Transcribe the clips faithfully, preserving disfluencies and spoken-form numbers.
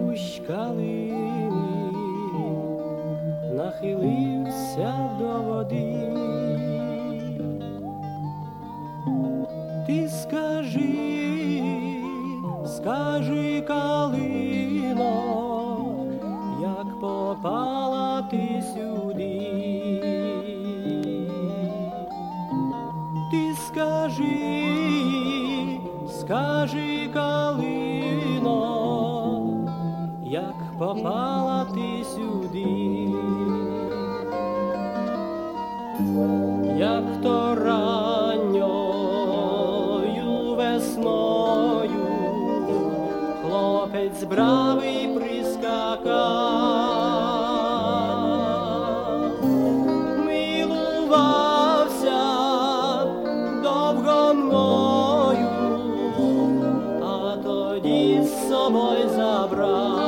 кущ калини нахилився до води. Ти скажи, скажи, калино, як попала ти сюди. Ти скажи, скажи, калино, як попала ти сюди. Як то ранньою весною хлопець бравий прискакав, милувався довго мною, а тоді з собою забрав.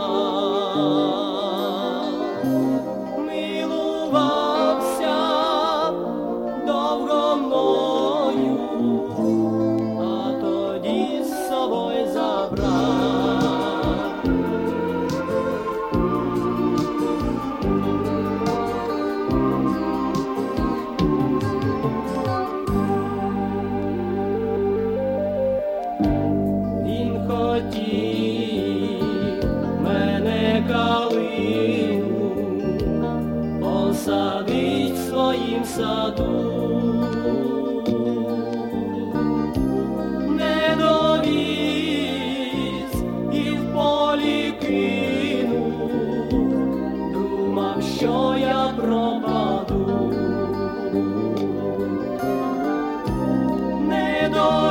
Милувався довго мною, а тоді з собою забрав. Він хотів мене, калину, посадить в своїм саду. Не довіз і в полі кинув, думав, що я пропаду. Не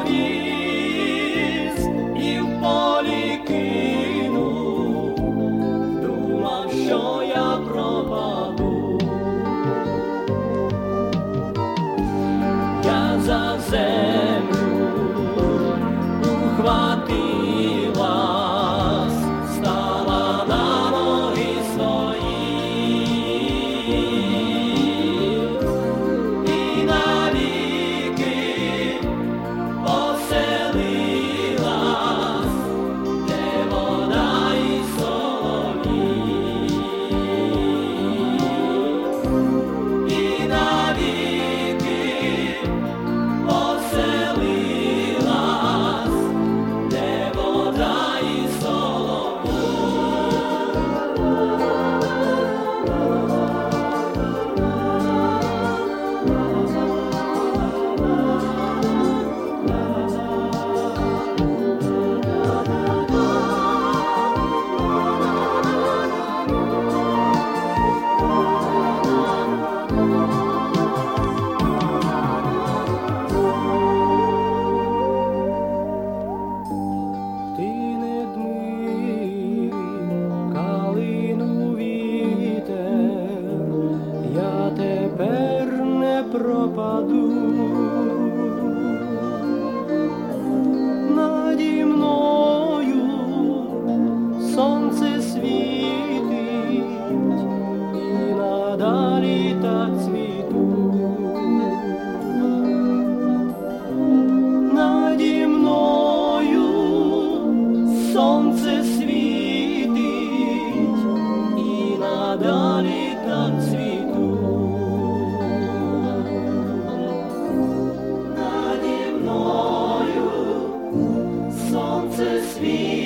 довіз і в полі кинув, думав, що я пропаду. Я за землю ухватилась, стала на ноги свої і навіки поселилась, де вода і солов'ї. І навіки поселилась, де вода і солов'ї. Ти не дми, калину, вітер, я тепер не пропаду. Наді мною сонце світить, і надалі так цвіту. Наді мною сонце світить, і надалі так цвіту. Наді мною сонце світить,